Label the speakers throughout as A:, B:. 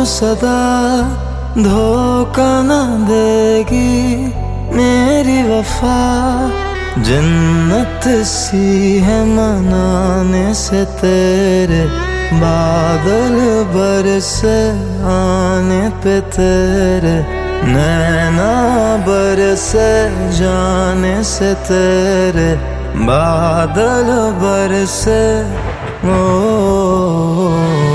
A: सदा धोखा न देगी मेरी वफा। जन्नत सी है मनाने से तेरे बादल बरसे आने पे तेरे नैना बरसे जाने से तेरे बादल बरसे। ओ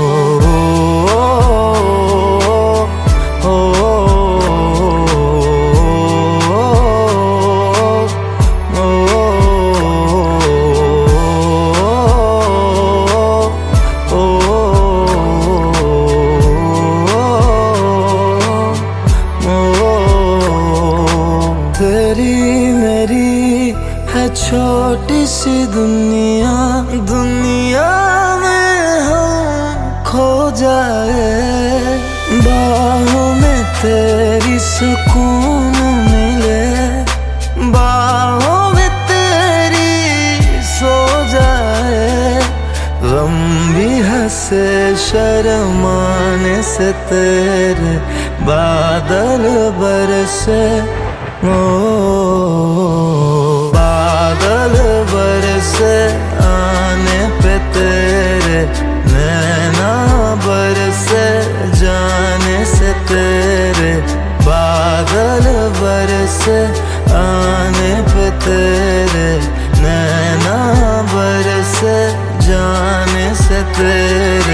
A: तेरी मेरी है छोटी सी दुनिया, दुनिया में हम खो जाए। बाहों में तेरी सुकून मिले, बाहों में तेरी सो जाए। गम भी हंसे शर्माने से तेरे बादल बरसे। ओ बादल बरसे आने पे तेरे नैना बरसे जाने से तेरे बादल बरसे आने पे तेरे नैना बरसे जाने से तेरे।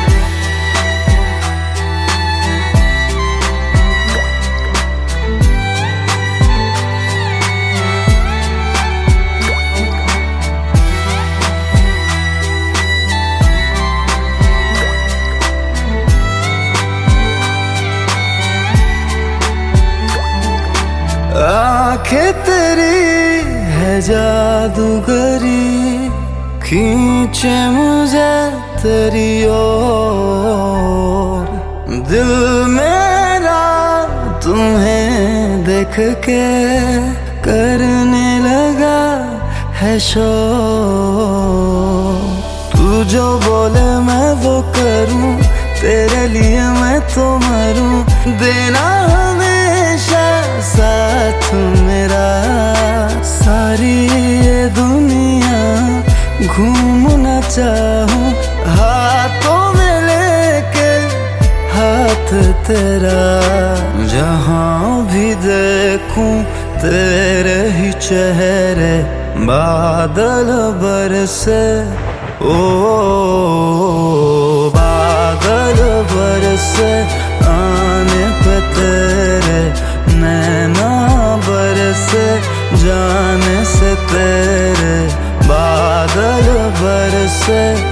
A: आंखें तेरी है जादूगरी, खींचे मुझे तेरी ओर। दिल मेरा तुम्हें देख के करने लगा है शोर। तू जो बोले मैं वो करूं, तेरे लिए मैं तो मरूं। देना हमेशा साथ मेरा, सारी ये दुनिया घूमना चाहूं। हाथों में लेके हाथ तेरा, जहां भी देखूं तेरे ही चेहरे बादल बरसे। ओ बादल बरसे आने पे तेरे नैना बरसे जाने से तेरे बादल बरसे।